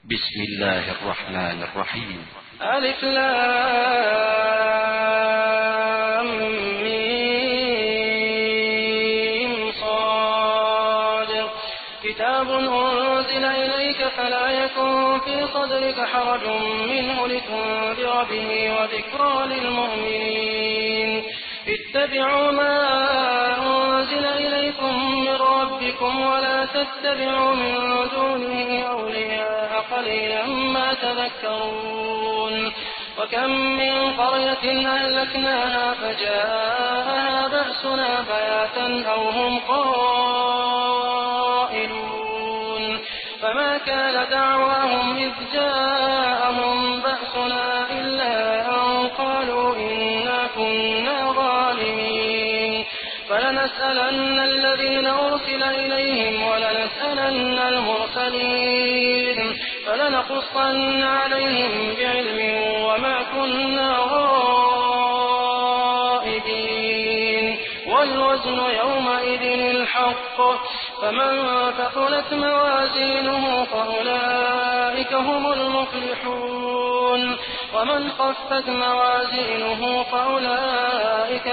بسم الله الرحمن الرحيم. ألف لام ميم صاد. كتاب أنزل إليك فلا يكن في صدرك حرج منه لتنذر به وذكرى للمؤمنين. اتبعوا ما أنزل إليكم من ربكم ولا تتبعوا من دونه أولياء قليلا ما تذكرون. وكم من قرية أهلكناها فجاءها بأسنا بياتا أو هم قائلون. فما كان دعواهم إذ جاءهم بأسنا إلا أن قالوا إنا كنا ظالمين. فلنسألن الذين أرسل إليهم ولنسألن المرسلين فلنقصن عليهم بعلم وما كنا غائبين. والوزن يومئذ الحق. فمن ثقلت موازينه فأولئك هم المفلحون. ومن خفت موازينه فأولئك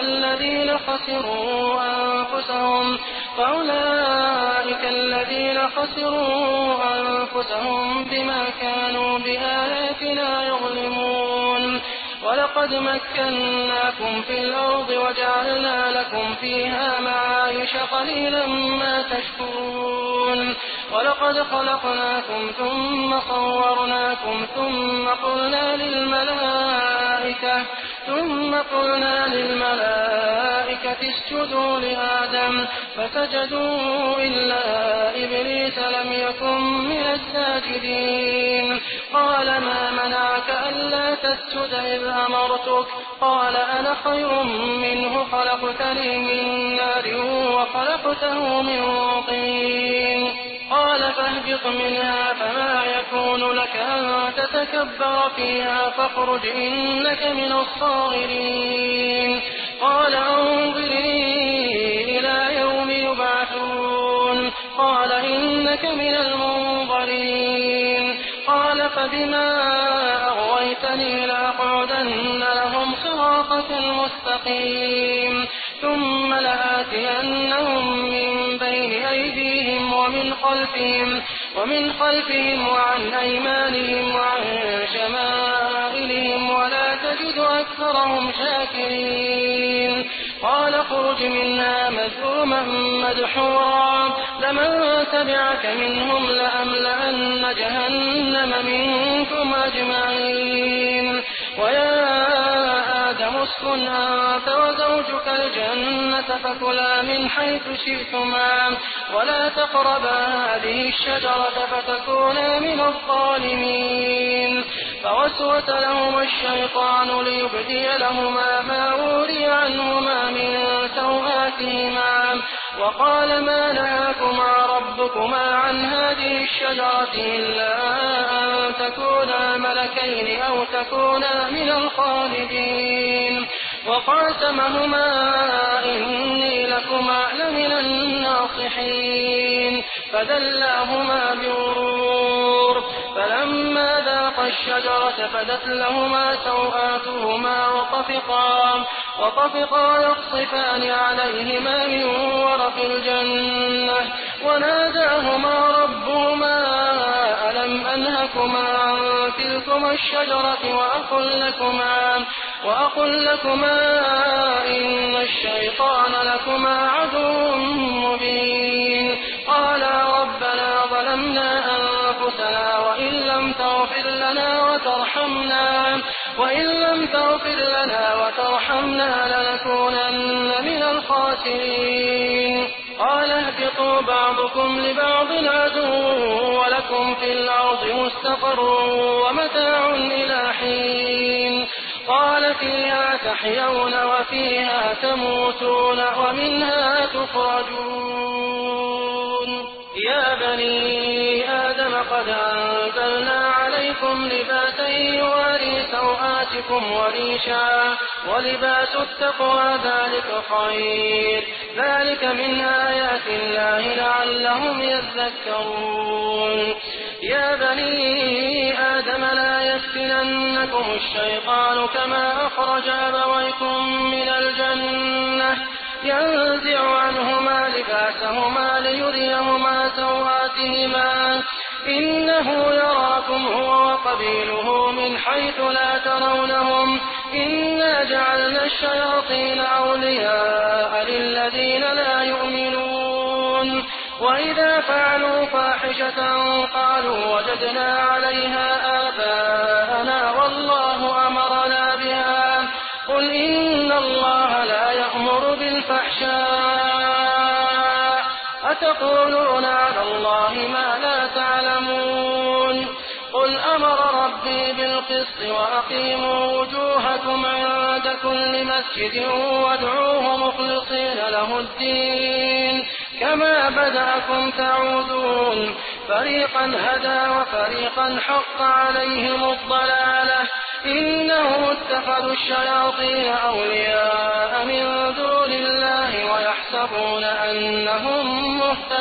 الذين خسروا أنفسهم بما كانوا بآياتنا يظلمون. ولقد مكناكم في الأرض وجعلنا لكم فيها معايش قليلا ما تشكرون. ولقد خلقناكم ثم صورناكم ثم قلنا للملائكة اسجدوا لآدم فسجدوا إلا إبليس لم يكن من الساجدين. قال ما منعك ألا تسجد إذ أمرتك؟ قال أنا خير منه خلقتني من نار وخلقته من طين. قال فاهبط منها فما يكون لك أن تتكبر فيها فاخرج إنك من الصاغرين. قال انظرني إلى يوم يبعثون. قال إنك من المنظرين. قال فبما أغويتني لأقعدن لهم صراطك المستقيم ثم لآتينهم من بين أيديهم ومن خلفهم وعن أيمانهم وعن شمائلهم ولا تجد أكثرهم شاكرين. قال اخرج منها مذءوما مدحورا لمن تبعك منهم لأملأن جهنم منكم أجمعين. ويا آدم اسكن أنت وزوجك الجنة فكلا من حيث شئتما ولا تقربا هذه الشجرة فتكونا من الظالمين. فوسوس لهما الشيطان ليبدي لهما ما وري عنهما من سوآتهما وقال ما نهاكما ربكما عن هذه الشجرة إلا أن تكونا ملكين أو تكونا من الخالدين. وقاسمهما إني لكما لمن الناصحين. فدلاهما بغرور. فلما ذاقا الشجرة بدت لهما سوآتهما وطفقا يخصفان عليهما من ورق الجنة وناداهما ربهما ألم أنهكما عن تلكما الشجرة وأقل لكما إن الشيطان لكما عدو مبين. قالا ربنا ظلمنا أنفسنا وإن لم تغفر لنا وترحمنا لنكونن من الخاسرين. قال اهبطوا بعضكم لبعض عدو ولكم في الأرض مستقر ومتاع إلى حين. قال فيها تحيون وفيها تموتون ومنها تخرجون. يا بني آدم قد أنزلنا عليكم لباسا يواري سوآتكم وريشا ولباس التقوى ذلك خير. ذلك من آيات الله لعلهم يذكرون. يا بني آدم لا يفتننكم الشيطان كما أخرج أبويكم من الجنة ينزع عنهما لباسهما ليريهما سوآتهما إنه يراكم هو وقبيله من حيث لا ترونهم إنا جعلنا الشياطين أولياء للذين لا يؤمنون وإذا فعلوا فاحشة قالوا وجدنا عليها آباءنا والله أمرنا بها قل إن الله لا يأمر بالفحشاء أتقولون على الله ما لا تعلمون قل أمر ربي بالقسط وأقيموا وجوهكم عند كل مسجد وادعوه مخلصين له الدين كما بدأكم تعودون فريقا هدى وفريقا حق عليهم الضلالة إنهم اتخذوا الشياطين أولياء من دون الله ويحسبون أنهم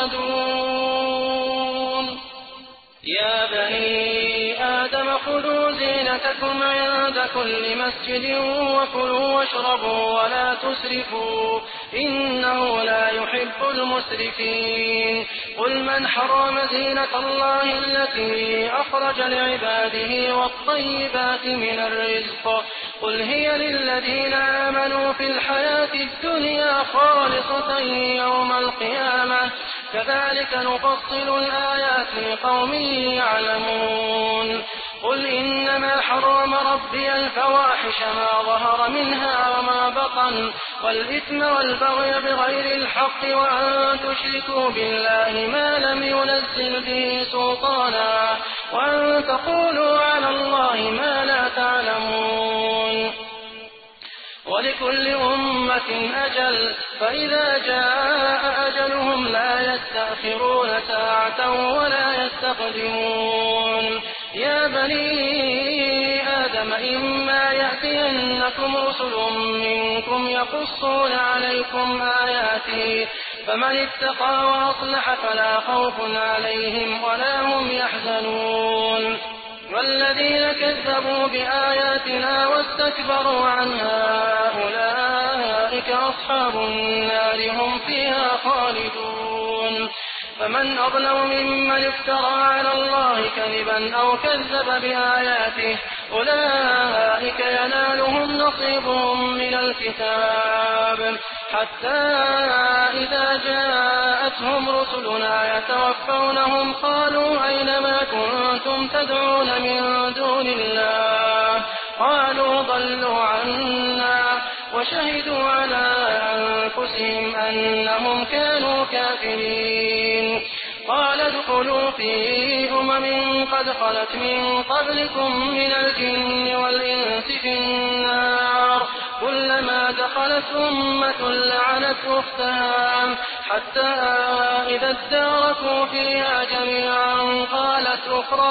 مهتدون يا بني آدم خذوا زينتكم عند كل مسجد وكلوا واشربوا ولا تسرفوا إنه لا يحب المسرفين قل من حرم زينة الله التي أخرج لعباده والطيبات من الرزق قل هي للذين آمنوا في الحياة الدنيا خالصة يوم القيامة كذلك نفصل الآيات لقوم يعلمون قل إنما حرم ربي الفواحش ما ظهر منها وما بطن والإثم والبغي بغير الحق وأن تشركوا بالله ما لم ينزل به سلطانا وأن تقولوا على الله ما لا تعلمون ولكل أمة أجل فإذا جاء أجلهم لا يستأخرون ساعة ولا يستقدمون يا بني آدم إما يأتينكم رسل منكم يقصون عليكم آياتي فمن اتقى وأصلح فلا خوف عليهم ولا هم يحزنون والذين كذبوا بآياتنا واستكبروا عنها أولئك أصحاب النار هم فيها خالدون فمن أظلم ممن افترى على الله كذبا أو كذب بآياته أولئك ينالهم نصيبهم من الكتاب حتى إذا جاءتهم رسلنا يتوفونهم قالوا أين ما كنتم تدعون من دون الله قالوا ضلوا عنا وشهدوا على أنفسهم أنهم كانوا كافرين قال ادخلوا في أمم قد خلت من قبلكم من الجن والإنس في النار كلما دخلت أمة لعنت أختها حتى إذا اداركوا فيها جميعا قالت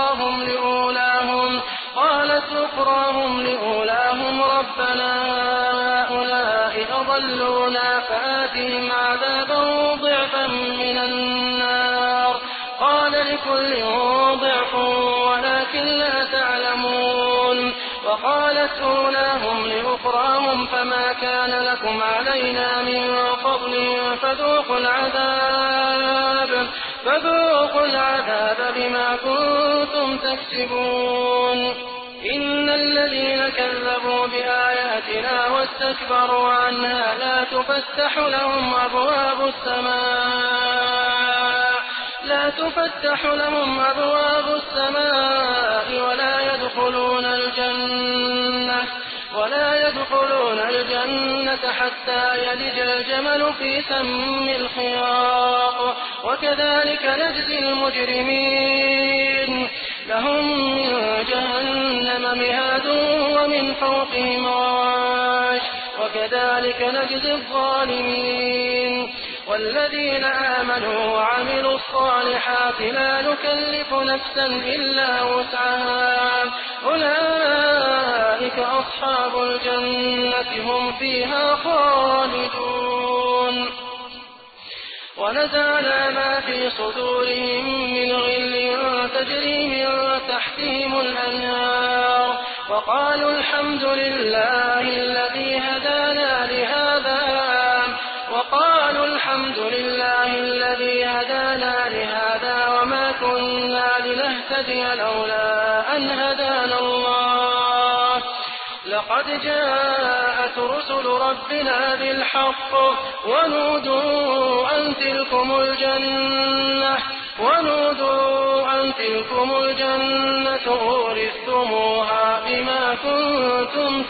أخراهم لأولاهم ربنا هؤلاء أضلونا فآتهم عذابا ضعفا من النار قال لكل ضعف ولكن لا تعلمون وقالت أولاهم لأخراهم فما كان لكم علينا من فضل فذوقوا العذاب بما كنتم تكسبون إن الذين كذبوا بآياتنا واستكبروا عنها لا تفتح لهم أبواب السماء ولا يدخلون الجنة حتى يلج الجمل في سم الخياط وكذلك نجزي المجرمين لهم من جهنم مهاد ومن فوقهم غواش وكذلك نجزي الظالمين والذين آمنوا وعملوا الصالحات لا نكلف نفسا إلا وسعها أولئك أصحاب الجنة هم فيها خالدون ونزعنا ما في صدورهم من غل تجري من تحتهم الأنهار وقالوا الحمد لله الذي هدانا لهذا وما كنا لنهتدي لولا أن هدانا الله لقد جاءت رسل ربنا بالحق ونودوا أن تلكم الجنة أورثتموها بما كنتم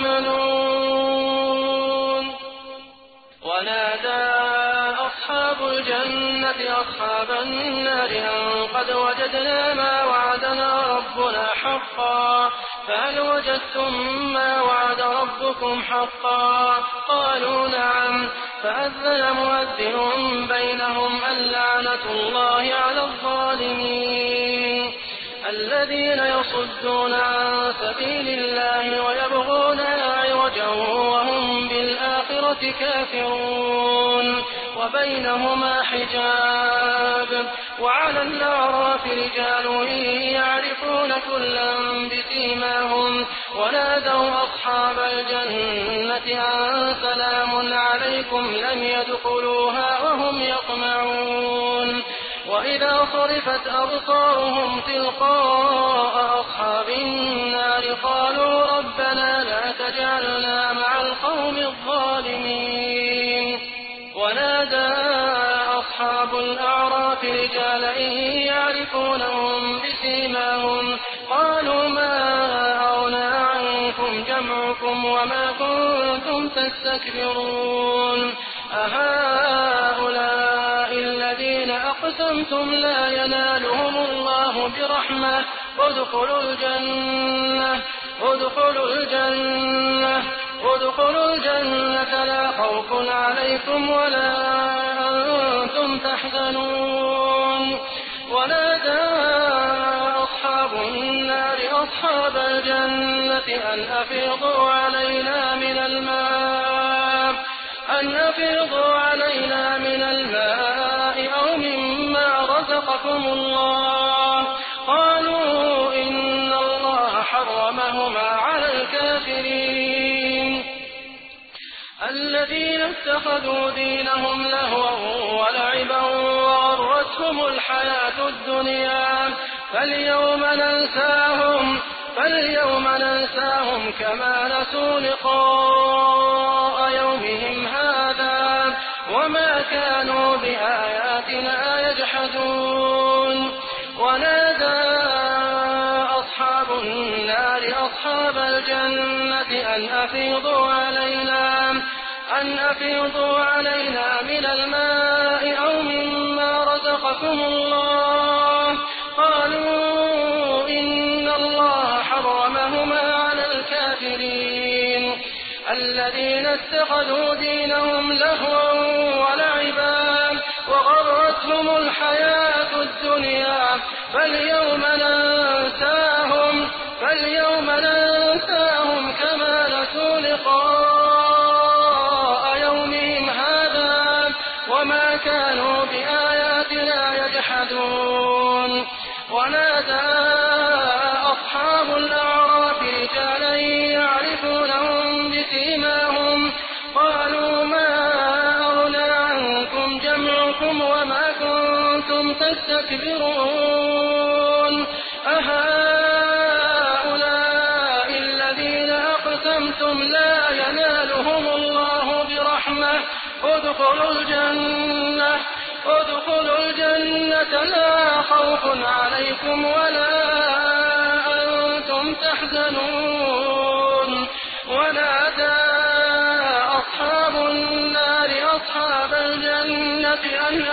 تعملون. ونادى أصحاب الجنة أصحاب النار أن قد وجدنا ما وعدنا ربنا حقا فهل وجدتم ما وعد ربكم حقا؟ قالوا نعم. فأذن مؤذن بينهم اللعنة الله على الظالمين الذين يصدون عن سبيل الله ويبغونها عوجا وهم بالآخرة كافرون وبينهما حجاب. وعلى الأعراف رجال يعرفون كلا بسيماهم ونادوا أصحاب الجنة أن سلام عليكم لم يدخلوها وهم يطمعون. وإذا صرفت أبصارهم تلقاء أصحاب النار قالوا ربنا لا تجعلنا مع القوم الظالمين. ونادى أصحاب الأعراف رجالا يعرفونهم بسيماهم قالوا ما أغنى عنكم جمعكم وما كنتم تستكبرون أهؤلاء الذين أقسمتم لا ينالهم الله برحمة ادخلوا الجنة لا خوف عليكم ولا أنتم تحزنون. ونادى أصحاب النار أصحاب الجنة أن أفيضوا علينا من الماء أو مما رزقكم الله. قالوا إن الله حرمهما على الكافرين الذين اتخذوا دينهم لهوا ولعبا وغرتهم الحياة الدنيا فاليوم ننساهم كما نسوا لقاء يومهم هذا وما كانوا بآياتنا يجحدون. ونادى أصحاب النار أصحاب الجنة أن أفيضوا علينا من الماء أو مما رزقكم الله. قالوا إن الله حرمهما على الكافرين الذين اتخذوا دينهم لهوا ولعبا وغرتهم الحياة الدنيا فاليوم ننساهم كما نسوا لقاء يومهم هذا وما كانوا بآياتنا يجحدون. ونادى أصحاب الأعراف رجالا يعرفونهم بسيماهم قالوا ما أغنى عنكم جمعكم وما كنتم تستكبرون أهؤلاء الذين أقسمتم لا ينالهم الله برحمة ادخلوا الجنة لا خوف عليكم ولا أنتم تحزنون. ونادى أصحاب النار أصحاب الجنة أن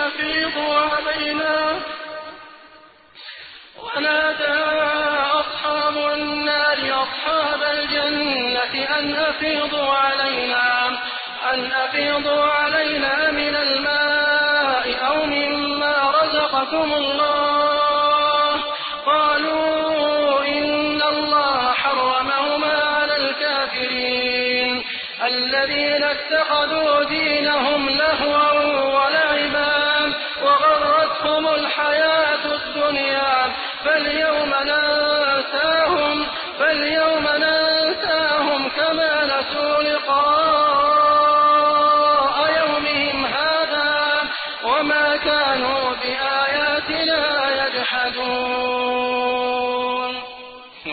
أفيضوا علينا من الماء أو مما رزقكم الله. قالوا إن الله حرمهما على الكافرين الذين اتخذوا دينهم لهوا ولعبا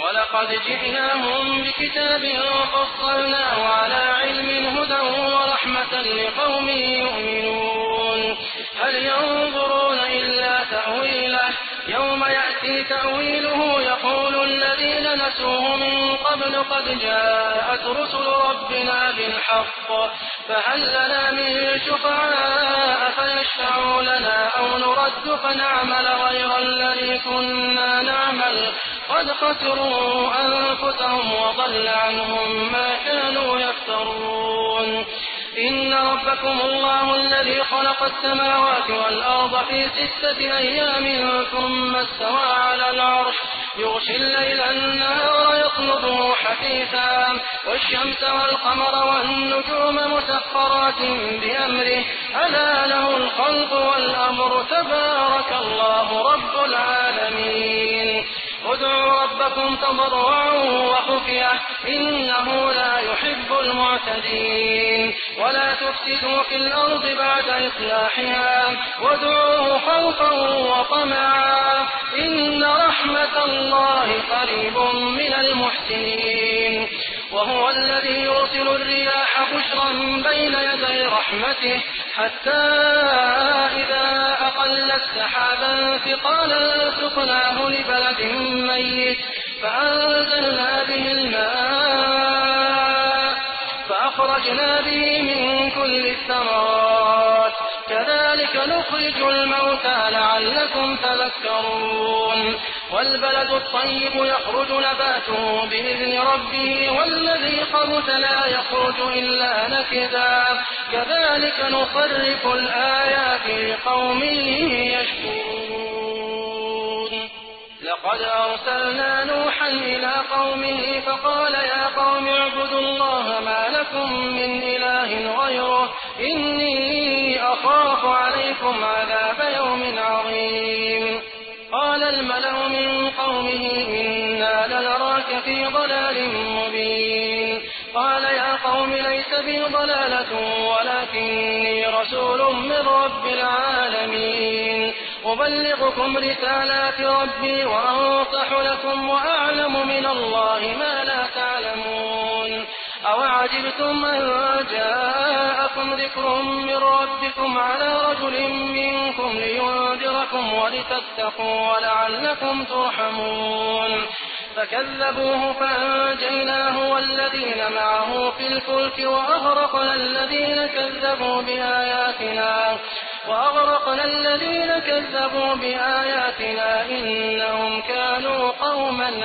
ولقد جئناهم بكتاب فصلناه على علم هدى ورحمة لقوم يؤمنون هل ينظرون إلا تأويله يوم يأتي تأويله يقول الذين نسوه من قبل قد جاءت رسل ربنا بالحق فهل لنا من شفعاء فيشفعوا لنا أو نرد فنعمل غير الذي كنا نعمل قد خسروا أنفسهم وضل عنهم ما كانوا يفترون إن ربكم الله الذي خلق السماوات والأرض في 6 أيام ثم استوى على العرش يغشي الليل النهار يطلبه حثيثا والشمس والقمر والنجوم مسخرات بأمره ألا له الخلق والأمر تبارك الله رب العالمين ادعوا ربكم تضرعا وخفية إنه لا يحب المعتدين ولا تفسدوا في الأرض بعد إصلاحها وادعوه خوفا وطمعا إن رحمة الله قريب من المحسنين وهو الذي يرسل الرياح بشرا بين يدي رحمته حتى إذا أقلت سحابا ثقالا سقناه لبلد ميت فأنزلنا به الماء فأخرجنا به من كل الثمرات كذلك نخرج الموتى لعلكم تذكرون والبلد الطيب يخرج نباته بإذن ربه والذي خبث لا يخرج إلا نكدا كذلك نصرف الآيات لقوم يشكرون لقد أرسلنا نوحا إلى قومه فقال يا قوم اعبدوا الله ما لكم من إله غيره إني أخاف عليكم عذاب يوم عظيم قال الملأ من قومه إنا لنراك في ضلال مبين قال يا قوم ليس بي ضلالة ولكني رسول من رب العالمين أبلغكم رسالات ربي وأنصح لكم وأعلم من الله ما لا تعلمون أوعجبتم أن جاءكم ذكر من ربكم على رجل منكم لينذركم ولتتقوا ولعلكم ترحمون فكذبوه فأنجيناه والذين معه في الفلك وأغرقنا الذين كذبوا بآياتنا إنهم كانوا قوما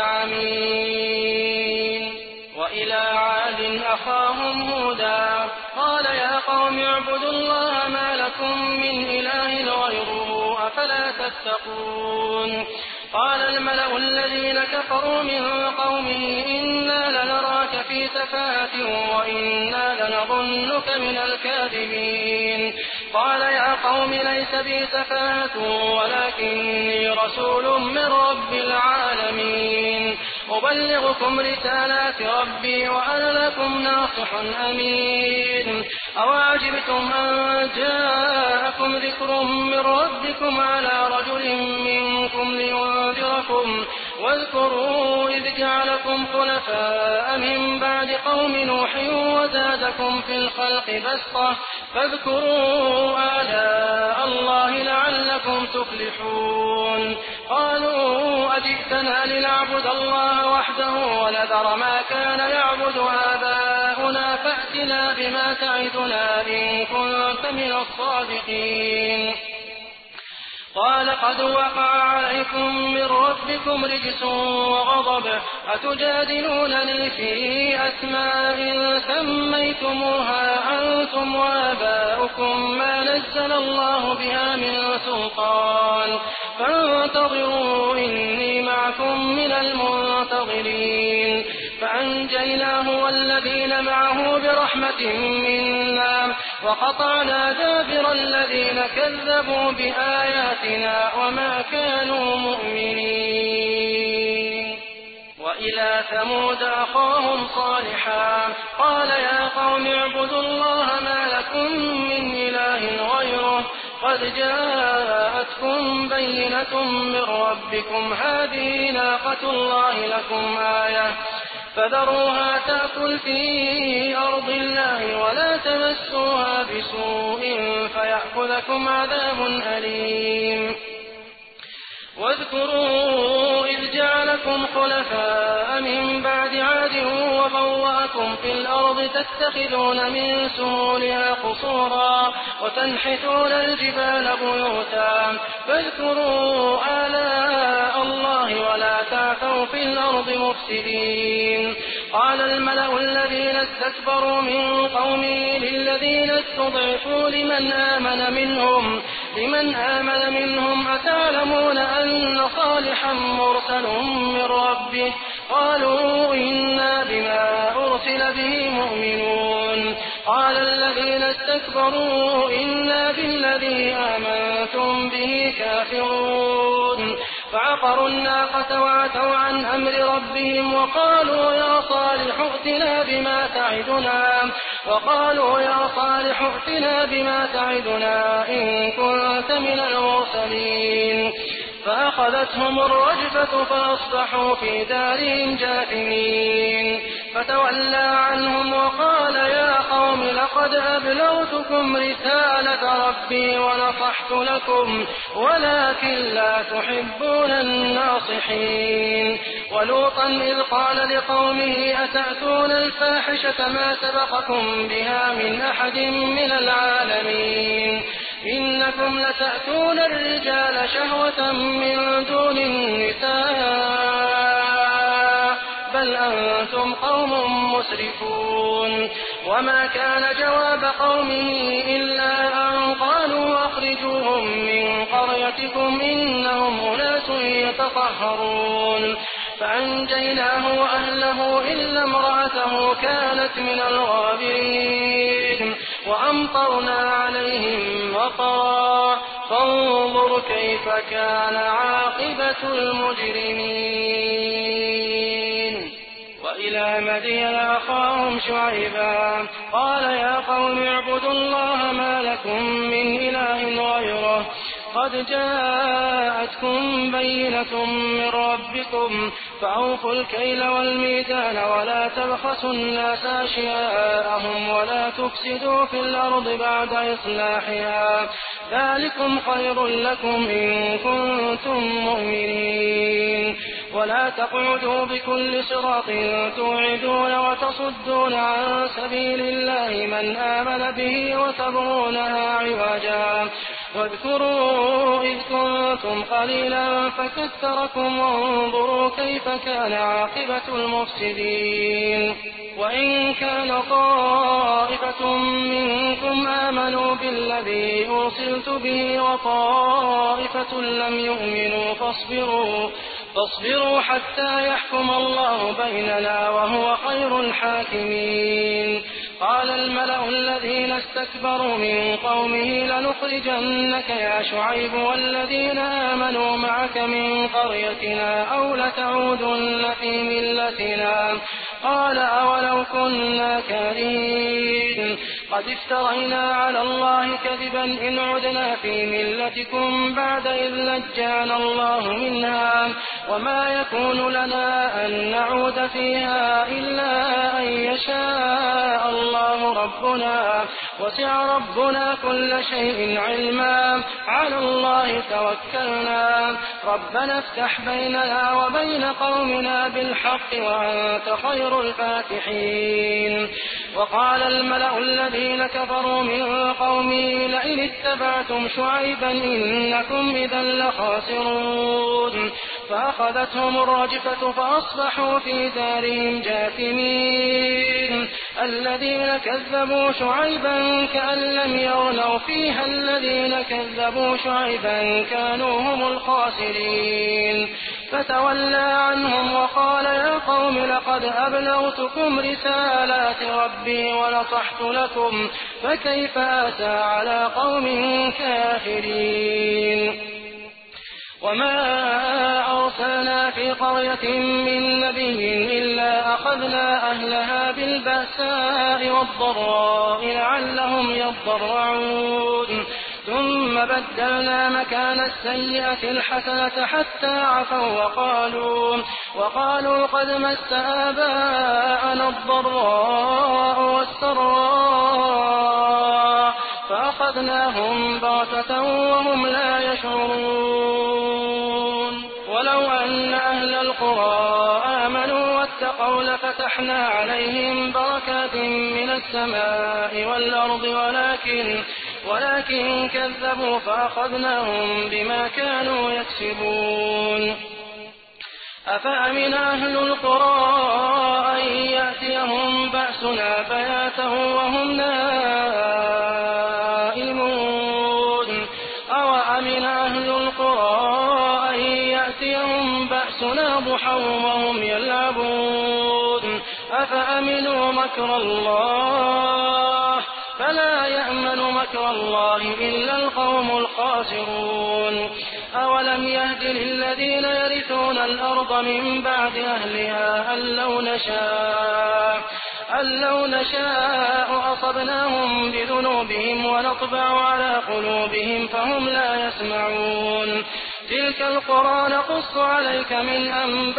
عمين وإلى عاد أخاهم هودا قال يا قوم اعبدوا الله ما لكم من إله غيره أفلا تتقون قال الملأ الذين كفروا من قومه إنا لنراك في سفاهة وإنا لنظنك من الكاذبين قال يا قوم ليس بي سفاهة ولكني رسول من رب العالمين أبلغكم رسالات ربي وأنا لكم ناصح أمين أوعجبتم أن جاءكم ذكر من ربكم على رجل منكم لينذركم واذكروا إذ جعلكم خلفاء من بعد قوم نوح وزادكم في الخلق بسطة فاذكروا آلاء الله لعلكم تفلحون قالوا أجئتنا لنعبد الله وحده ونذر ما كان يعبد آباؤنا فأتنا بما تعدنا إن كنت من الصادقين قال قد وقع عليكم من ربكم رجس وغضب أتجادلونني في أسماء سميتموها أنتم وآباؤكم ما نزل الله بها من سلطان فانتظروا إني معكم من المنتظرين فأنجيناه والذين معه برحمة منا وقطعنا دابر الذين كذبوا بآياتنا وما كانوا مؤمنين وإلى ثمود أخاهم صالحا قال يا قوم اعبدوا الله ما لكم من إله غيره قد جاءتكم بينة من ربكم هذه ناقة الله لكم آية فذروها تأكل في أرض الله ولا تمسوها بسوء فيأخذكم عذاب أليم واذكروا إذ جعلكم خلفاء من بعد عاد وبوأكم في الأرض تتخذون من سهولها قصورا وتنحتون الجبال بيوتا فاذكروا آلاء الله ولا تعثوا في الأرض مفسدين قال الملأ الذين استكبروا من قومه للذين استضعفوا لمن آمن منهم أتعلمون أن صالحا مرسل من ربه قالوا إنا بما أرسل به مؤمنون قال الذين استكبروا إنا بالذي آمنتم به كافرون فعقروا الناقة وعتوا عن أمر ربهم وقالوا يا صالح ائتنا بما تعدنا إن كنت من المرسلين فأخذتهم الرجفة فأصبحوا في دارهم جاثمين فتولى عنهم وقال يا قوم لقد أبلغتكم رسالة ربي ونصحت لكم ولكن لا تحبون الناصحين ولوطا إذ قال لقومه أتأتون الفاحشة ما سبقكم بها من أحد من العالمين إنكم لتأتون الرجال شهوة من دون النساء بل أنتم قوم مسرفون وما كان جواب قومه إلا أن قالوا أخرجوهم من قريتكم إنهم أناس يتطهرون فأنجيناه وأهله إلا امرأته كانت من الغابرين وأمطرنا عليهم مطرا فانظر كيف كان عاقبة المجرمين وإلى مدين أخاهم شعيبا قال يا قوم اعبدوا الله ما لكم من إله غيره قد جاءتكم بينة من ربكم فأوفوا الكيل والميزان ولا تبخسوا الناس أشياءهم ولا تفسدوا في الأرض بعد إصلاحها ذلكم خير لكم إن كنتم مؤمنين ولا تقعدوا بكل صراط توعدون وتصدون عن سبيل الله من آمن به وتبغونها عوجا واذكروا إذ كنتم قليلا فكثركم وانظروا كيف كان عاقبة المفسدين وإن كان طائفة منكم آمنوا بالذي أرسلت به وطائفة لم يؤمنوا فاصبروا حتى يحكم الله بيننا وهو خير الحاكمين قال الملأ الذين استكبروا من قومه لنخرجنك يا شعيب والذين آمنوا معك من قريتنا أو لتعودن في ملتنا قال أولو كنا كارهين قد افترينا على الله كذبا إن عدنا في ملتكم بعد إذ نجانا الله منها وما يكون لنا أن نعود فيها إلا أن يشاء الله ربنا وسع ربنا كل شيء علما على الله توكلنا ربنا افتح بيننا وبين قومنا بالحق وأنت خير الفاتحين وقال الملأ الذين كفروا من قومه لئن اتبعتم شعيبا إنكم إذا لخاسرون فأخذتهم الرجفة فأصبحوا في دارهم جاثمين الذين كذبوا شعيبا كأن لم يغنوا فيها الذين كذبوا شعيبا كانوا هم الخاسرين فتولى عنهم وقال يا قوم لقد أبلغتكم رسالات ربي ونصحت لكم فكيف آسى على قوم كافرين وما أرسلنا في قرية من نبي إلا أخذنا أهلها بالبأساء والضراء لعلهم يضرعون ثم بدلنا مكان السيئة الحسنة حتى عفوا وقالوا قد مس آباءنا الضراء والسراء فأخذناهم بغتة وهم لا يشعرون ولو أن أهل القرى آمنوا واتقوا لفتحنا عليهم بركات من السماء والأرض ولكن كذبوا فأخذناهم بما كانوا يكسبون أفأمن أهل القرى أن يأتيهم بأسنا بياتا وهم نائمون أوأمن أهل القرى أن يأتيهم بأسنا ضحى وهم يلعبون أفأمنوا مكر الله فلا يأمن مكر الله إلا القوم الخاسرون أولم يهد للذين يرثون الأرض من بعد أهلها أن لو نشاء أصبناهم بذنوبهم ونطبع على قلوبهم فهم لا يسمعون تلك القرى نقص عليك من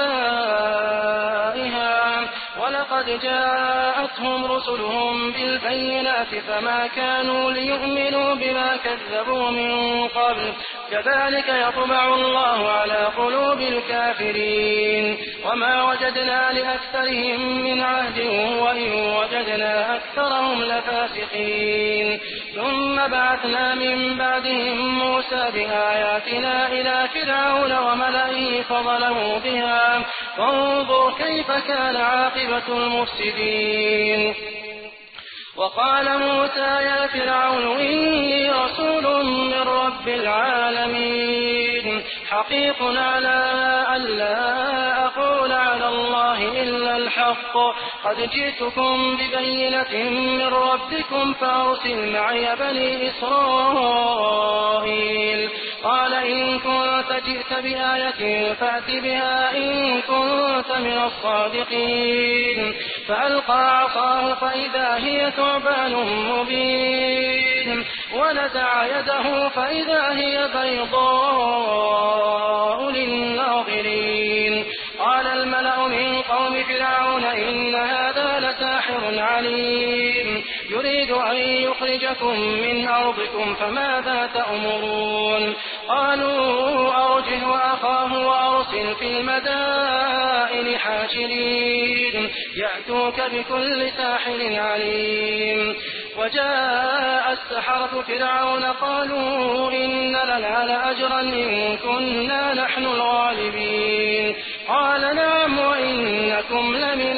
أنبائها ولقد جاءتهم رسلهم بالبينات فما كانوا ليؤمنوا بما كذبوا من قبل كذلك يطبع الله على قلوب الكافرين وما وجدنا لأكثرهم من عهد وإن وجدنا أكثرهم لفاسقين ثم بعثنا من بعدهم موسى بآياتنا إلى فرعون وملئه فظلموا بها فانظر كيف كان عاقبة المفسدين وقال موسى يا فرعون إني رسول من رب العالمين حقيق على ألا أقول على الله إلا الحق قد جئتكم ببينة من ربكم فأرسل معي بني إسرائيل قال إن كنت جئت بآية فأت بها إن كنت من الصادقين فألقى عصاه فإذا هي ثعبان مبين ونزع يده فإذا هي بيضاء للناظرين قال الملأ من قوم فرعون إن هذا لساحر عليم يريد أن يخرجكم من أرضكم فماذا تأمرون قالوا أرجه وأخاه وأرسل في المدائن حاشرين يأتوك بكل ساحر عليم وجاء السحرة فرعون قالوا إن لنا لأجرا إن كنا نحن الغالبين قال نعم وإنكم لمن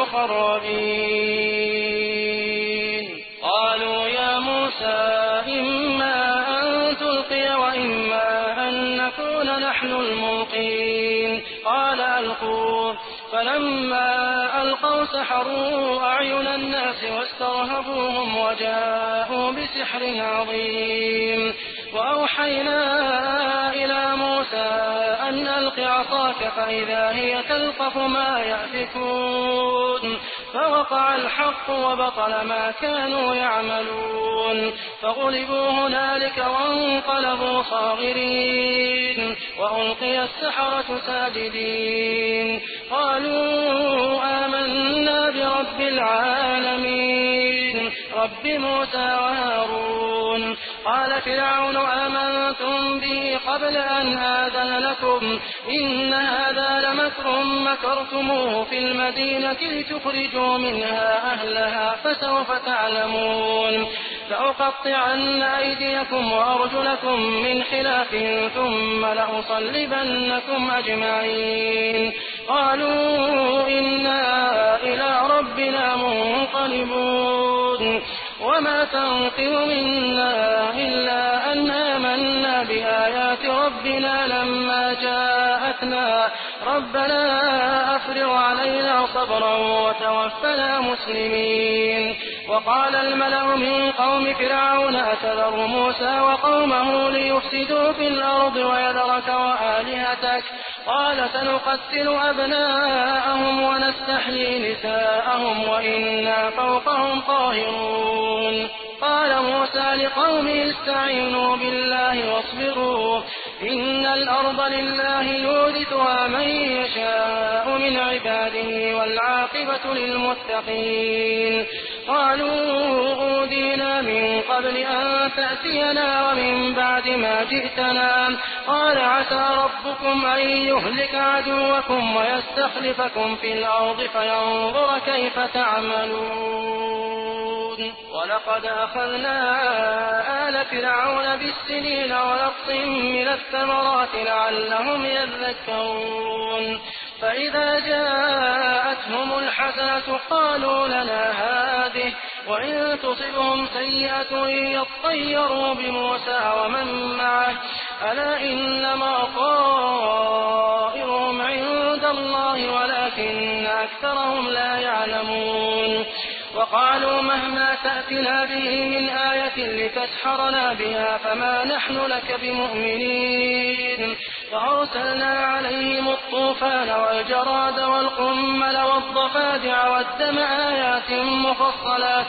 المقربين قالوا يا موسى إما أن تلقي وإما أن نكون نحن الملقين قال ألقوا فلما ألقوا سحروا أعين الناس واسترهبوهم وجاءوا بسحر عظيم وأوحينا إلى موسى أن ألق عصاك فإذا هي تلقف ما يأفكون فوقع الحق وبطل ما كانوا يعملون فغلبوا هنالك وانقلبوا صاغرين وألقي السحرة ساجدين قالوا آمنا برب العالمين رب موسى وهارون قال فرعون آمنتم به قبل أن آذن لكم إن هذا لمكر مكرتموه في المدينة لتخرجوا منها أهلها فسوف تعلمون لأقطعن أيديكم وأرجلكم من خلاف ثم لأصلبنكم أجمعين قالوا إنا إلى ربنا منقلبون وما تنقم منا إلا أن آمنا بآيات ربنا لما جاءتنا ربنا أفرغ علينا صبرا وتوفنا مسلمين وقال الملأ من قوم فرعون أتذر موسى وقومه ليفسدوا في الأرض ويذرك وآلهتك قال سنقتل أبناءهم ونستحيي نساءهم وإنا فوقهم قاهرون قال موسى لقومه استعينوا بالله واصبروا إن الأرض لله يورثها من يشاء من عباده والعاقبة للمتقين قالوا أوذينا من قبل أن تأتينا ومن بعد ما جئتنا قال عسى ربكم أن يهلك عدوكم ويستخلفكم في الأرض فينظر كيف تعملون ولقد أخذنا آل فرعون بالسنين ونقص من الثمرات لعلهم يذكرون فإذا جاءتهم الحسنة قالوا لنا هذه وإن تصبهم سيئة يطيروا بموسى ومن معه ألا إنما طائرهم عند الله ولكن أكثرهم لا يعلمون وقالوا مهما تأتنا به من آية لتسحرنا بها فما نحن لك بمؤمنين فأرسلنا عليهم الطوفان والجراد والقمل والضفادع والدم آيات مفصلات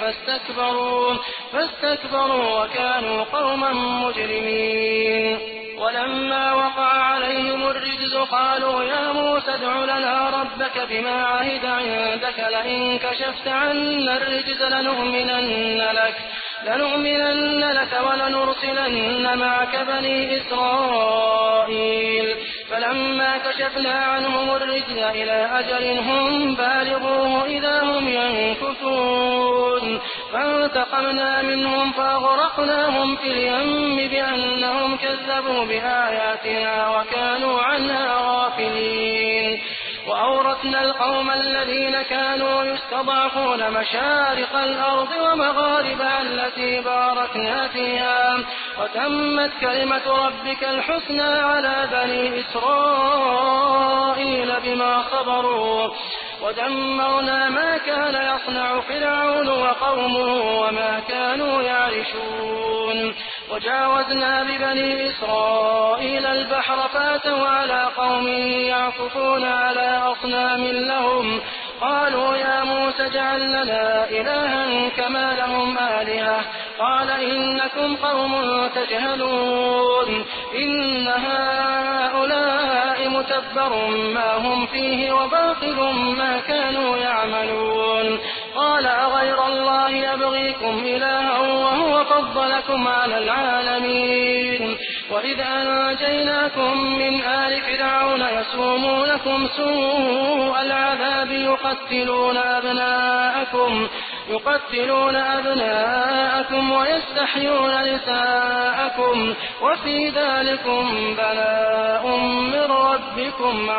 فاستكبروا وكانوا قوما مجرمين ولما وقع عليهم الرجز قالوا يا موسى ادع لنا ربك بما عهد عندك لئن كشفت عنا الرجز لنؤمنن لك ولنرسلن معك بني إسرائيل فلما كشفنا عنهم الرجز إلى أجل هم بالغوه إذا هم ينكثون فانتقمنا منهم فأغرقناهم في اليم بأنهم كذبوا بآياتنا وكانوا عنها غافلين وأورثنا القوم الذين كانوا يستضعفون مشارق الأرض ومغاربها التي باركنا فيها وتمت كلمة ربك الحسنى على بني إسرائيل بما صبروا ودمرنا ما كان يصنع فرعون وقومه وما كانوا يعرشون وجاوزنا ببني إسرائيل البحر فاتوا على قوم يعكفون على أصنام لهم قالوا يا موسى اجعل لنا إلها كما لهم آلهة قال إنكم قوم تجهلون إن هؤلاء متبر ما هم فيه وباطل ما كانوا يعملون قال أغير الله يبغيكم إلها وهو فضلكم على العالمين وإذ أنجيناكم من آل فرعون يسومونكم سوء العذاب يقتلون أبناءكم ويستحيون نساءكم وفي ذلكم بلاء من ربكم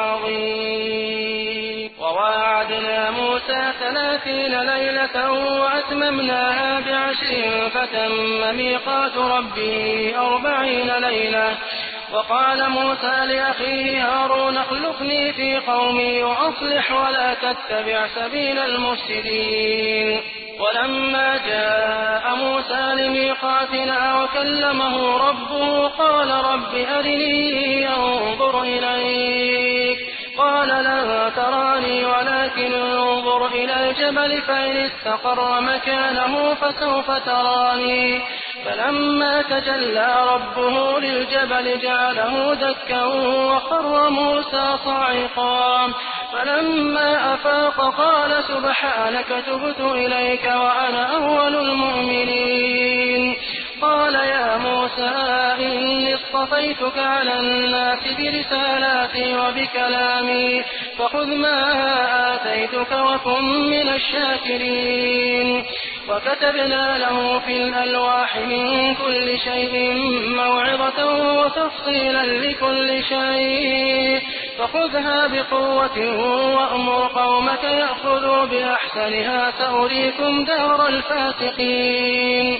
عظيم وواعدنا موسى 30 ليلة وأتممناها ب10 فتم ميقات ربه 40 ليلة وقال موسى لأخيه هارون اخلفني في قومي وأصلح ولا تتبع سبيل المفسدين ولما جاء موسى لميقاتنا وكلمه ربه قال رب أرني أنظر إليك قال لن تراني ولكن انظر إلى الجبل فإن استقر مكانه فسوف تراني فلما تجلى ربه للجبل جعله دكا وخر موسى صاعقا فلما أفاق قال سبحانك تبت إليك وأنا أول المؤمنين قال يا موسى إني اصطفيتك على الناس برسالاتي وبكلامي فخذ ما آتيتك وكن من الشاكرين وكتبنا له في الألواح من كل شيء موعظة وتفصيلا لكل شيء فخذها بقوة وأمر قومك يأخذوا بأحسنها سأريكم دار الفاسقين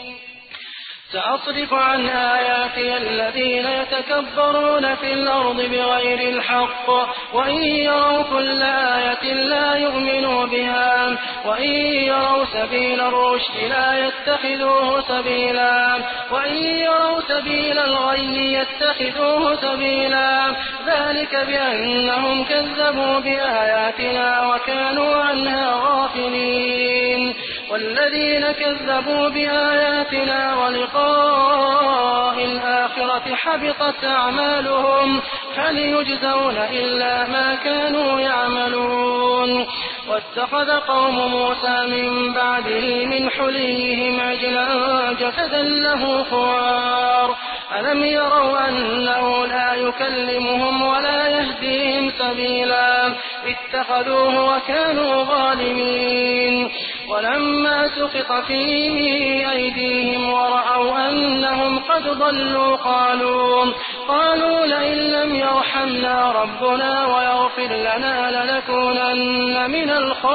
سأصرف عن آياتي الذين يتكبرون في الأرض بغير الحق وإن يروا كل آية لا يؤمنوا بها وإن يروا سبيل الرشد لا يتخذوه سبيلا وإن يروا سبيل الغي يتخذوه سبيلا ذلك بأنهم كذبوا بآياتنا وكانوا عنها غافلين والذين كذبوا بآياتنا ولقاء الآخرة حبطت أعمالهم هل يجزون إلا ما كانوا يعملون واتخذ قوم موسى من بعده من حليهم عجلا جسدا له خوار ألم يروا أنه لا يكلمهم ولا يهديهم سبيلا اتخذوه وكانوا ظالمين ولما سقط في أيديهم ورأوا أنهم قد ضلوا قالوا لئن لم يرحمنا ربنا ويغفر لنا لنكونن من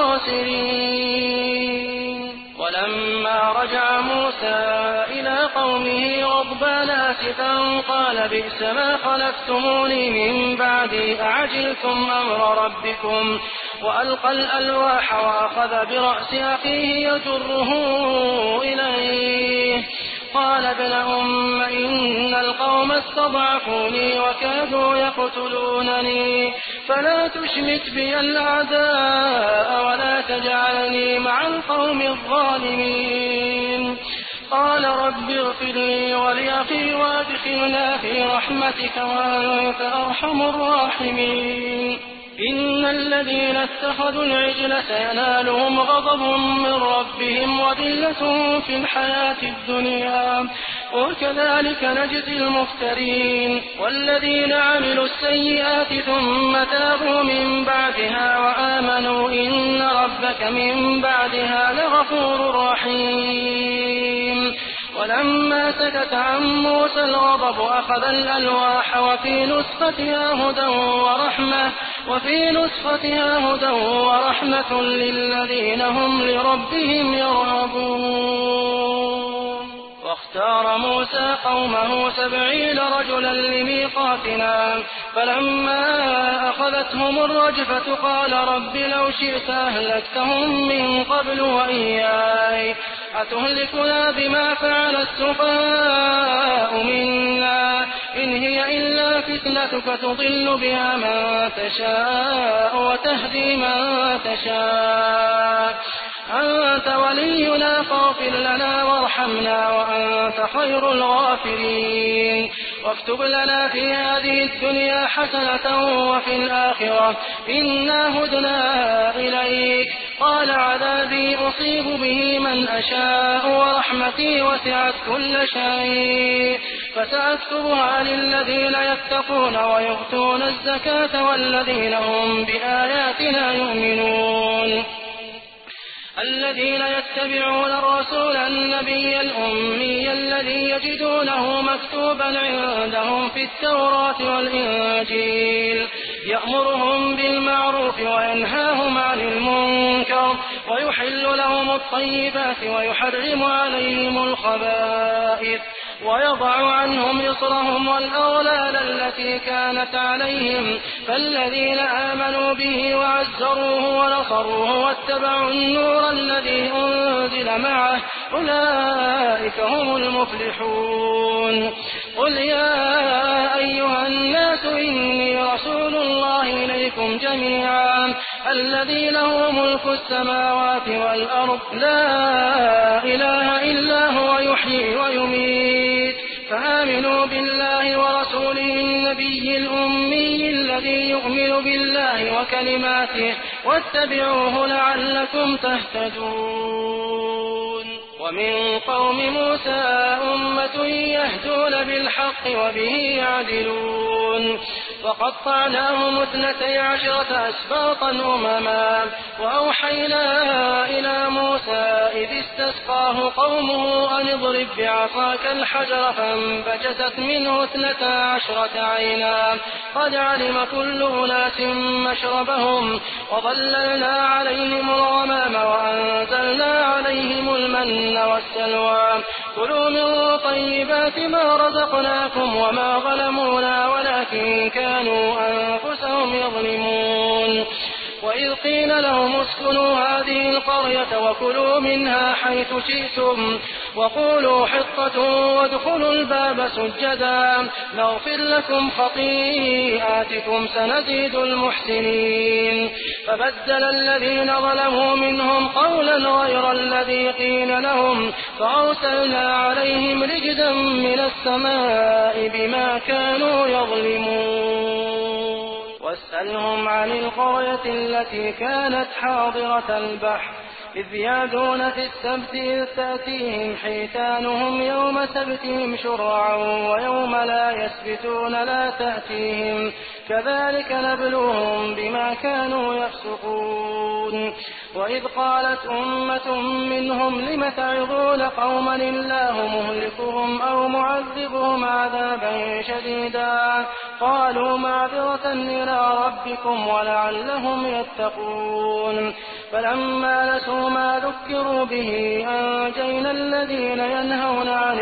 الخاسرين ولما رجع موسى إلى قومه غضبان آسفا قال بئس ما خلفتموني من بعدي أعجلتم أمر ربكم وألقى الألواح وأخذ برأس أخيه يجره إليه قال ابن أم إن القوم استضعفوني وكادوا يقتلونني فلا تشمت بي الأعداء ولا تجعلني مع القوم الظالمين قال رب اغفر لي ولأخي وادخلنا في رحمتك وأنت أرحم الراحمين إن الذين اتخذوا العجل سينالهم غضب من ربهم وذلة في الحياة الدنيا وكذلك نجزي المفترين والذين عملوا السيئات ثم تابوا من بعدها وآمنوا إن ربك من بعدها لغفور رحيم ولما سكت عن موسى الغضب أخذ الألواح وفي نسختها هدى ورحمة للذين هم لربهم يرهبون واختار موسى قومه 70 رجلا لميقاتنا فلما أخذتهم الرجفة قال رب لو شئت أهلكتهم من قبل وإياي أتهلكنا بما فعل السفهاء منا إن هي إلا فتنتك تضل بها من تشاء وتهدي من تشاء أنت ولينا فاغفر لنا وارحمنا وأنت خير الغافرين واكتب لنا في هذه الدنيا حسنة وفي الآخرة إنا هدنا إليك قال عذابي أصيب به من أشاء ورحمتي وسعت كل شيء فسأكتبها للذين يتقون ويؤتون الزكاة والذين هم بآياتنا يؤمنون الذين يتبعون الرسول النبي الأمي الذي يجدونه مكتوبا عندهم في التوراة والإنجيل يأمرهم بالمعروف وينهاهم عن المنكر ويحل لهم الطيبات ويحرم عليهم الخبائث ويضع عنهم إصرهم والأغلال التي كانت عليهم فالذين آمنوا به وعزروه ونصروه واتبعوا النور الذي أنزل معه أولئك هم المفلحون قل يا أيها الناس إني رسول الله إليكم جميعا الذي له ملك السماوات والأرض لا إله إلا هو يحيي ويميت فآمنوا بالله ورسوله النبي الأمي الذي يؤمن بالله وكلماته واتبعوه لعلكم تهتدون ومن قوم موسى أمة يهدون بالحق وبه يعدلون وقطعناهم 12 أسباطا أمما وأوحينا إلى موسى إذ استسقاه قومه أن اضرب بعصاك الحجر فانبجست منه 12 عينا قد علم كل أناس مشربهم وظللنا عليهم الغمام وأنزلنا عليهم المن والسلوى كلوا من طيبات ما رزقناكم وما ظلمونا ولكن كانوا أنفسهم يظلمون وإذ قيل لهم اسكنوا هذه القرية وكلوا منها حيث شئتم وقولوا حطة وادخلوا الباب سجدا نغفر لكم خطيئاتكم سنزيد المحسنين فبدل الذين ظلموا منهم قولا غير الذي قيل لهم فأرسلنا عليهم رجزا من السماء بما كانوا يظلمون واسألهم عن القرية التي كانت حاضرة البحر إذ يعدون في السبت إذ تأتيهم حيتانهم يوم سبتهم شرعا ويوم لا يسبتون لا تأتيهم كذلك نبلوهم بما كانوا يفسقون وإذ قالت أمة منهم لم تعظون قوما الله مهلكهم أو معذبهم عذابا شديدا قالوا معذرة إلى ربكم ولعلهم يتقون فلما نسوا ما ذكروا به أنجينا الذين ينهون عن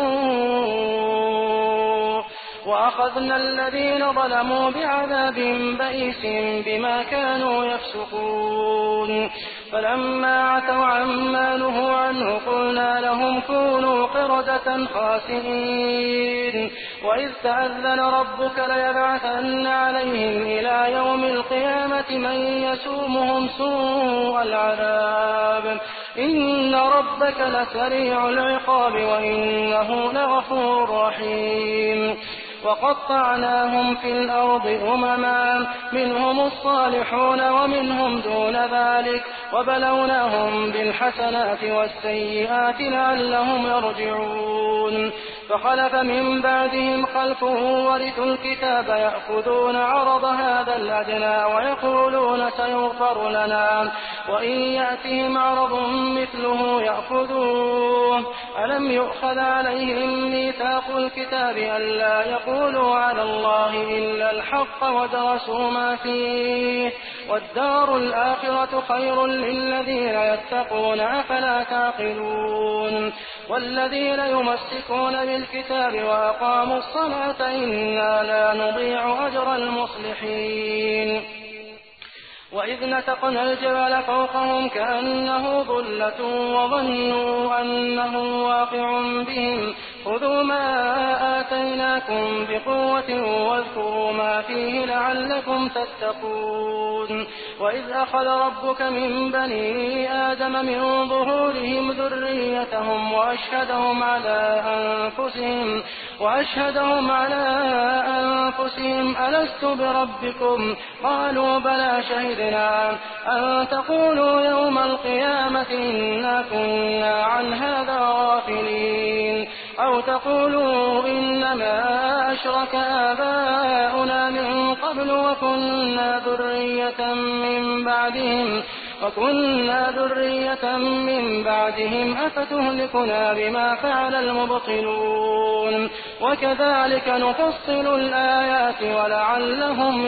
السوء وأخذنا الذين ظلموا بعذاب بئيس بما كانوا يفسقون فلما عتوا عما نهوا عنه قلنا لهم كونوا قردة خاسئين وإذ تأذن ربك ليبعثن عليهم إلى يوم القيامة من يسومهم سوء العذاب إن ربك لسريع العقاب وإنه لغفور رحيم وقطعناهم في الأرض أمما منهم الصالحون ومنهم دون ذلك وبلوناهم بالحسنات والسيئات لعلهم يرجعون فخلف من بعدهم خلف ورثوا الكتاب يأخذون عرض هذا الأدنى ويقولون سيغفر لنا وإن يأتهم عرض مثله يأخذوه ألم يؤخذ عليهم ميثاق الكتاب ألا يقولوا على الله إلا الحق ودرسوا ما فيه والدار الآخرة خير للذين يتقون أفلا تعقلون والذين يمسكون بالكتاب وأقاموا الصلاة إنا لا نضيع أجر المصلحين وإذ نتقنا الجبل فوقهم كأنه ظلة وظنوا أنه واقع بهم خذوا ما آتيناكم بقوة واذكروا ما فيه لعلكم تتقون وإذ أخذ ربك من بني آدم من ظهورهم ذريتهم وأشهدهم على أنفسهم ألست بربكم قالوا بلى شهدنا أن تقولوا يوم القيامة إنا كنا عن هذا غافلين أو تقولوا إنما أشرك آباؤنا من قبل وكنا ذرية من بعدهم أفتهلكنا بما فعل المبطلون وكذلك نفصل الآيات ولعلهم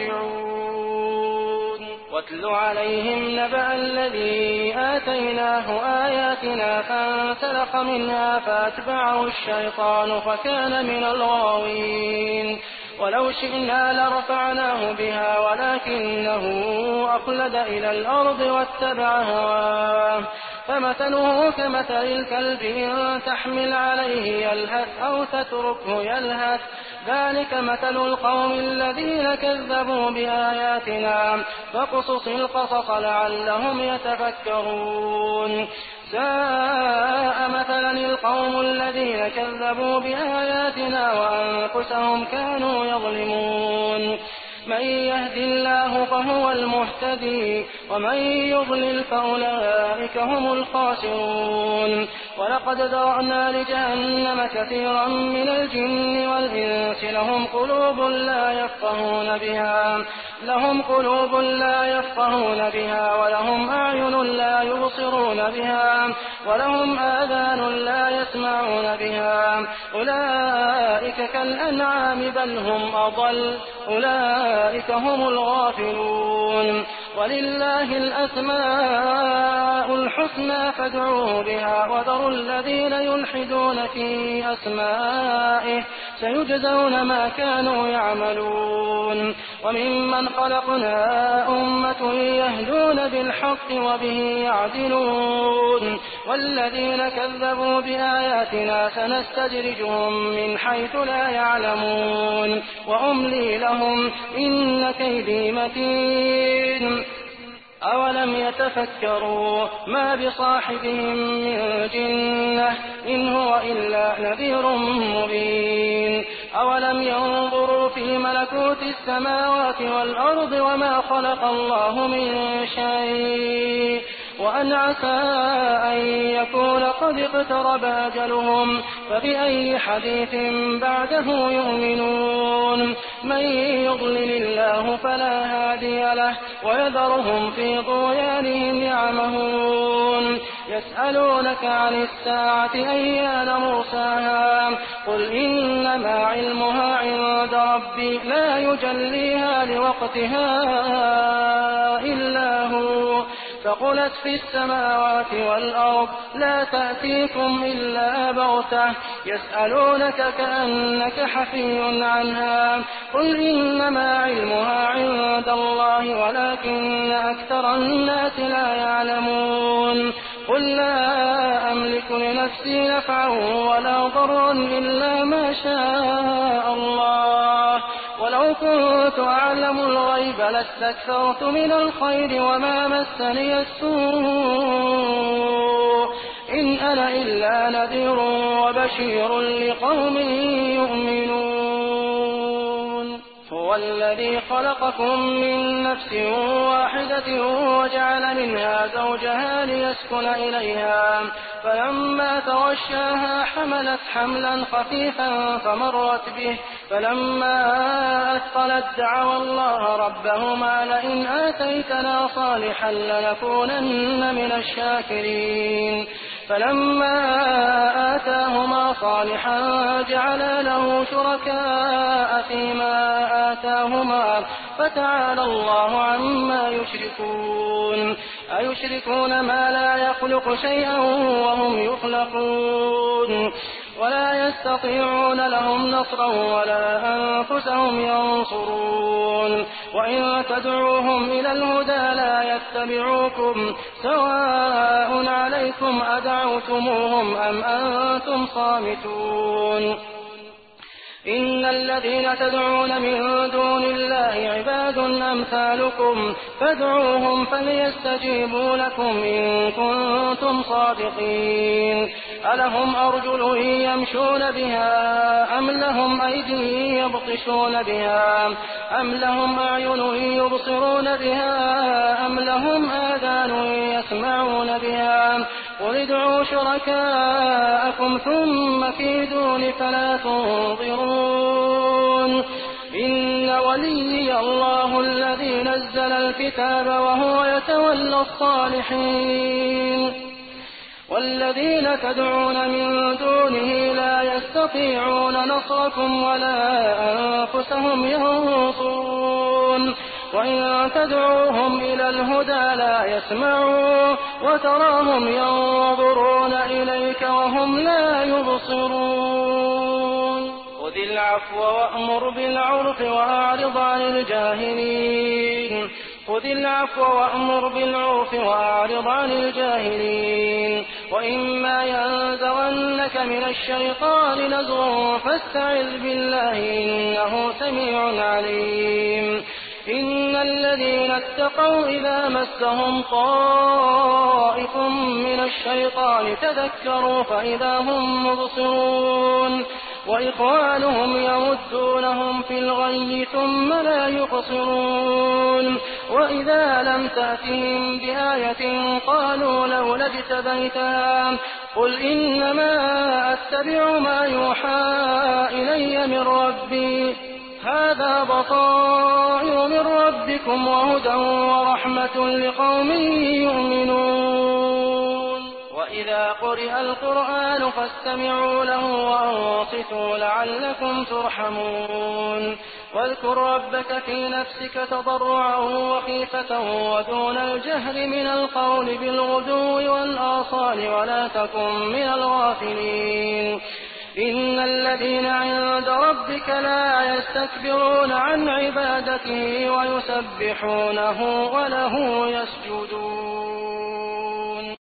يرجعون واتل عليهم نبأ الذي آتيناه آياتنا فانسلخ منها فأتبعه الشيطان فكان من الغاوين ولو شئنا لرفعناه بها ولكنه أخلد إلى الأرض واتبع هواه فمثله كمثل الكلب إن تحمل عليه يلهث أو تتركه يلهث ذلك مثل القوم الذين كذبوا بآياتنا فاقصص القصص لعلهم يتفكرون ساء مثلا القوم الذين كذبوا بآياتنا وأنفسهم كانوا يظلمون من يهد الله فهو المهتدي ومن يضلل فأولئك هم الخاسرون ولقد ذرأنا لجهنم كثيرا من الجن والإنس لهم قلوب لا يفقهون بها ولهم أعين لا يبصرون بها ولهم آذان لا يسمعون بها أولئك كالأنعام بل هم أضل أولئك هم الغافلون ولله الأسماء الحسنى فادعوه بها وذروا الذين يلحدون في أسمائه سيجزون ما كانوا يعملون وممن خلقنا أمة يهدون بالحق وبه يعدلون والذين كذبوا بآياتنا سنستدرجهم من حيث لا يعلمون وأملي لهم إن كيدي متين أولم يتفكروا ما بصاحبهم من جنة إن هو إلا نذير مبين أولم ينظروا في ملكوت السماوات والأرض وما خلق الله من شيء وأن عسى أن يكون قد اقترب أجلهم فبأي حديث بعده يؤمنون من يضلل الله فلا هادي له ويذرهم في طغيانهم يعمهون يسألونك عن الساعة أيان مرساها قل إنما علمها عند ربي لا يجليها لوقتها إلا هو فقلت في السماوات والأرض لا تأتيكم إلا بغتة يسألونك كأنك حفي عنها قل إنما علمها عند الله ولكن أكثر الناس لا يعلمون قل لا أملك لنفسي نفعا ولا ضرا إلا ما شاء الله ولو كنت أعلم الغيب لاستكثرت من الخير وما مسني السوء إن أنا إلا نذير وبشير لقوم يؤمنون هو الذي خلقكم من نفس واحدة وجعل منها زوجها ليسكن إليها فلما تغشاها حملت حملا خفيفا فمرت به فلما أثقلت دعوا الله ربهما لئن آتيتنا صالحا لنكونن من الشاكرين فلما آتاهما صالحا جعلا له شركاء فيما آتاهما فتعالى الله عما يشركون أيشركون ما لا يخلق شيئا وهم يخلقون ولا يستطيعون لهم نصرا ولا أنفسهم ينصرون وإن تدعوهم إلى الهدى لا يتبعوكم سواء عليكم أدعوتموهم أم أنتم صامتون إن الذين تدعون من دون الله عباد أمثالكم فادعوهم فليستجيبوا لكم إن كنتم صادقين ألهم أرجل يمشون بها أم لهم أيدي يبطشون بها أم لهم أعين يبصرون بها أم لهم آذان يسمعون بها قل ادعوا شركاءكم ثم كيدون فلا تنظرون إن وليي الله الذي نزل الكتاب وهو يتولى الصالحين والذين تدعون من دونه لا يستطيعون نصركم ولا أنفسهم ينصرون وإن تدعوهم إلى الهدى لا يسمعوا وتراهم ينظرون إليك وهم لا يبصرون خذ العفو وأمر بالعرف وأعرض عن الجاهلين خذ العفو وأمر بالعرف وأعرض عن الجاهلين وإما ينزغنك من الشيطان نزغ فاستعذ بالله إنه سميع عليم إن الذين اتقوا إذا مسهم طائف من الشيطان تذكروا فإذا هم مبصرون وإخوانهم يمدونهم في الغي ثم لا يقصرون وإذا لم تأتهم بآية قالوا لولا اجتبيتها قل إنما أتبع ما يوحى إلي من ربي هذا بصائر من ربكم وهدى ورحمة لقوم يؤمنون وإذ إذا قرئ القرآن فاستمعوا له وأنصتوا لعلكم ترحمون واذكر ربك في نفسك تضرعا وخيفة ودون الجهر من القول بالغدو والآصال ولا تكن من الغافلين إن الذين عند ربك لا يستكبرون عن عبادته ويسبحونه وله يسجدون